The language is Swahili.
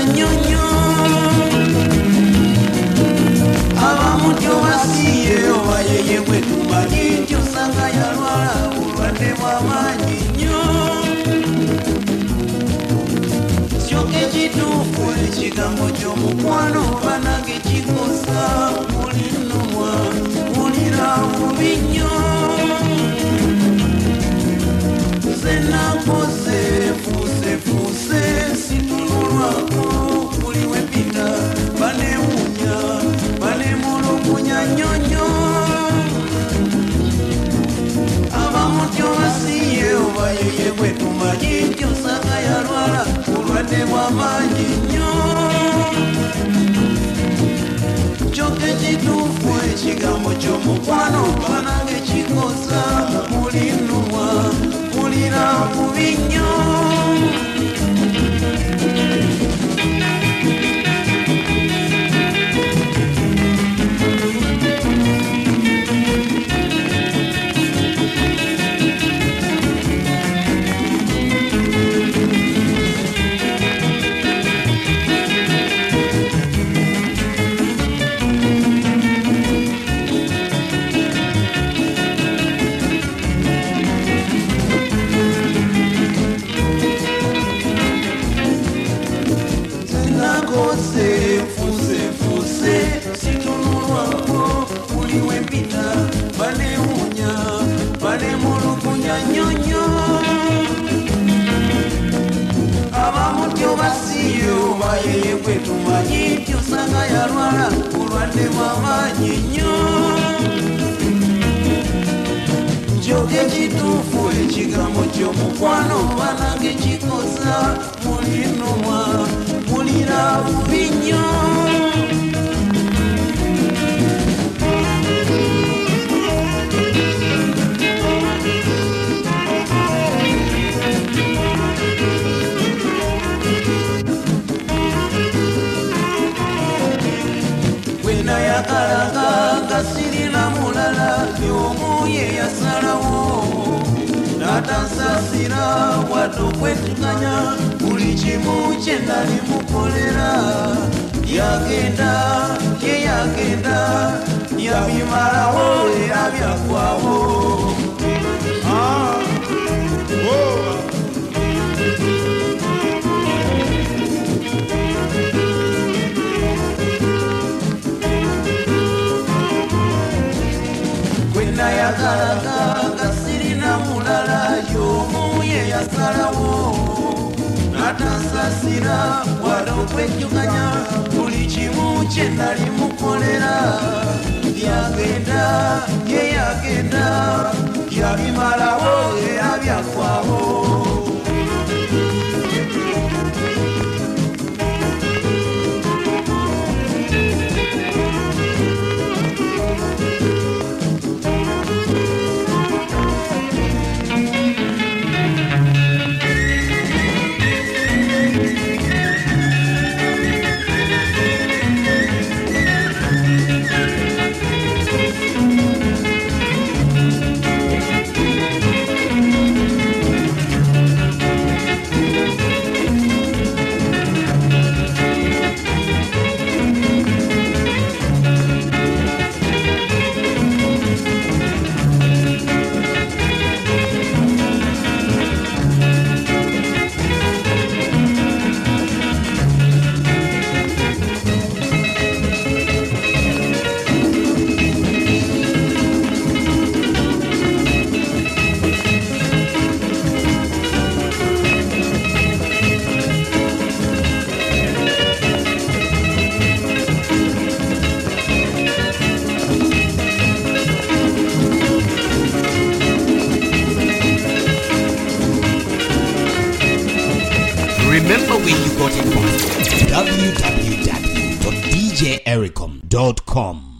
nyonyo abamutyo basiye obayeye bwetumanyi nti osanga yalwala obulwadde bw'amaanyi nnyo kyokka ekituufu ekigambo ky'omukwano banange kikosa mulinumwa mulira bubi nnyo nakoze fuuse situnulwako buli wepita banewunya banemulukunya nyonyo abamutyo basiye obayeye bwetumanyi nti osanga yalwala obulwadde bw'amaanyi nnyo kyokka ekituufu ekigambo ky'omukwano banange kikosa mulinumwa mulira bubi nnyo fuuse situnulwako buli wempita banewunya banemulukunya nyonyo abamutyo basiye obayeye bwetumanyi nti osanga yalwala obulwadde bw'amaanyi nnyo kyokka ekituufu ekigambo ky'omukwano banange kikosa mulinumwa mulira bubi nnyo bwenayakalanga nga sirina mulala y'omu ye yasalawo n'atansasira wadde okwetukanya buli kimu kye nali mukolera yagenda yabimalawo era byagwawo nayagalanga nga sirina mulala y'omu ye yasalawo n'atansasira wadde okwejjukanya buli kimu kye nali mukolera yagenda yabimalawo era byagwawo Remember where you got it from. www.djericom.com